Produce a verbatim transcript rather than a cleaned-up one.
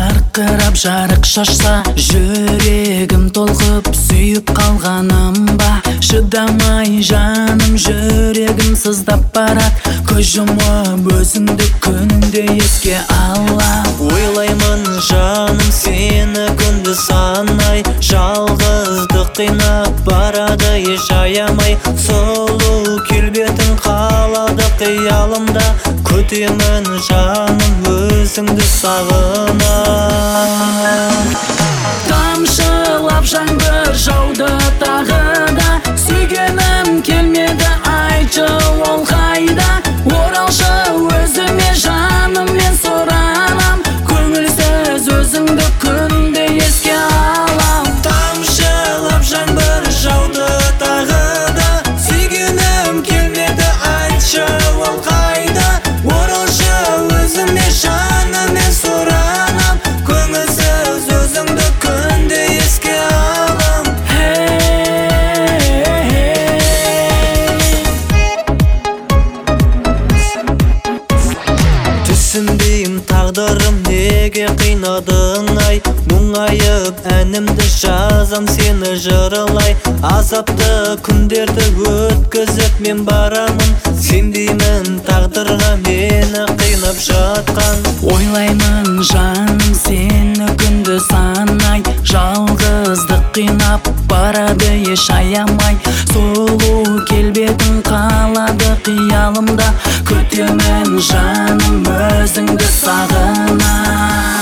жарқырап жарық шашса, жүрегім толқып сүйіп қалғаным ба? Шыдамай жаным жүрегім сыздап барат, көз жұмып өзіңді күнде еске ала. Ойлаймын жаным сені күнді санай, жалғыздық қинап барады еш аямай. Сұлу келбетің қалады қиялымда, күтемін жаным өзіңді сағына. Тамшылап жаңбыр жауды тағы да, сүйгенім келмеді айтшы ол қайда? Оралшы өзіме жаным мен сұранам, көңілсіз өзіңді күнде еске алам. Тамшылап жаңбыр жауды тағы да, сүйгенім келмеді айтшы ол қайда? Оралшы өзіме жаным мен сұранам, көңілсіз өзіңді күнде еске алам. Түсінбеймін тағдырым неге қинадың ай, мұңайып әнімді жазам сені жырлай. Азапты күндерді өткізіп мен барамын, сенбеймін тағдырға мені қинап жатқан. Ойлаймын жаным сені күнді санай, жалғыздық қинап барады еш аямай. Сұлу келбетің қалады қиялымда, күтемін жаным өзіңді сағына.